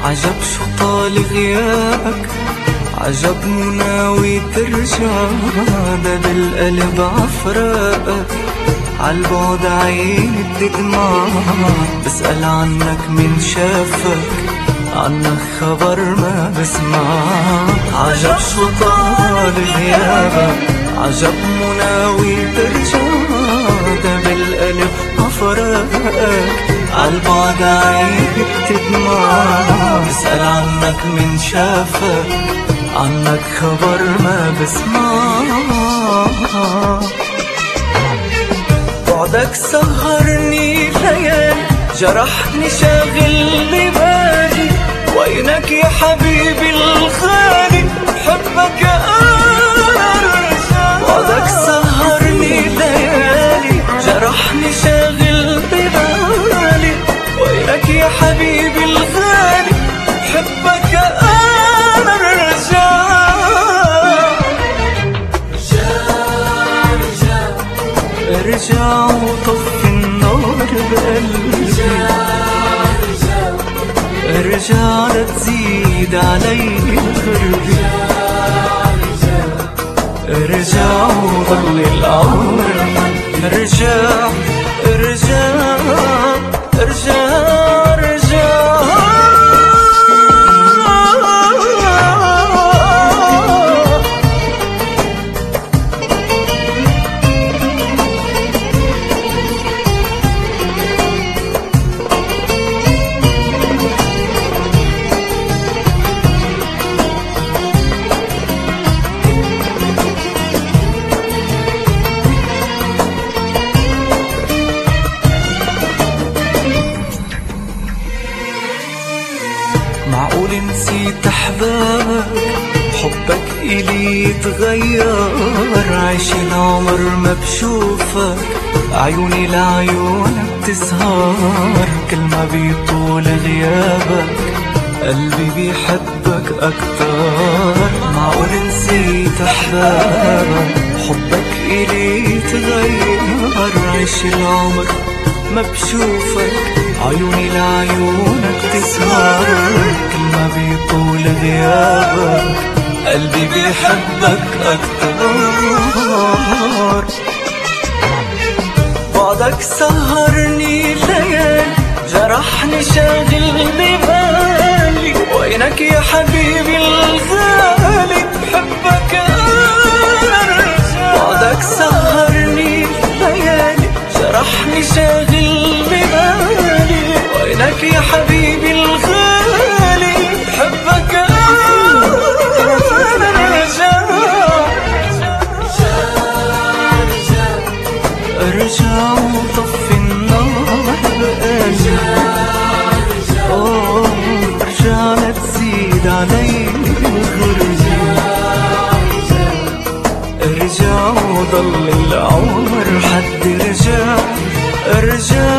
عجب شو طال غيابك، عجب مناوي ترجع، ده بالقلب عفراقك، عالبعد عيني بتدمع، بسأل عنك من شافك، عنك خبر ما بسمع. عجب شو طال غيابك، عجب مناوي ترجع، ده بالقلب عفراقك، عالبعد عيني بتدمع، بسأل عنك من شافك، عنك خبر ما بسمع. بعدك سهرني ليالي، جرحني شاغلني بالي، وينك يا حبيبي الغالي، بحبك أرجع. بعدك سهرني ليالي، جرحني شاغلني بالي، وينك يا حبيبي الغالي، بحبك أرجع. ارجع وطفي النار بقلبي، ارجع لا تزيد علي غربي، ارجع وضل العمر، ارجع ارجع ارجع ارجع. معقول نسيت احبابك، حبك إلي تغير، عيش العمر ما بشوفك، عيوني لعيونك تسهر، كل ما بيطول غيابك، قلبي بيحبك أكتر. معقول نسيت احبابك، حبك إلي تغير، عيش العمر ما بشوفك، عيوني لعيونك تسهر، كل ما بيطول غيابك، قلبي بيحبك أكتر. بعدك سهرني ليالي، جرحني شاغلني بالي، وينك يا حبيبي الغالي، بحبك أرجع. بعدك سهرني ليالي، جرحني شاغلني بالي، وينك يا حبيبي الغالي، بحبك أرجع. ارجع وطفي النار بقلبي، ارجع لا تزيد علي غربي، ارجع وضل العمر حد رجع، ارجع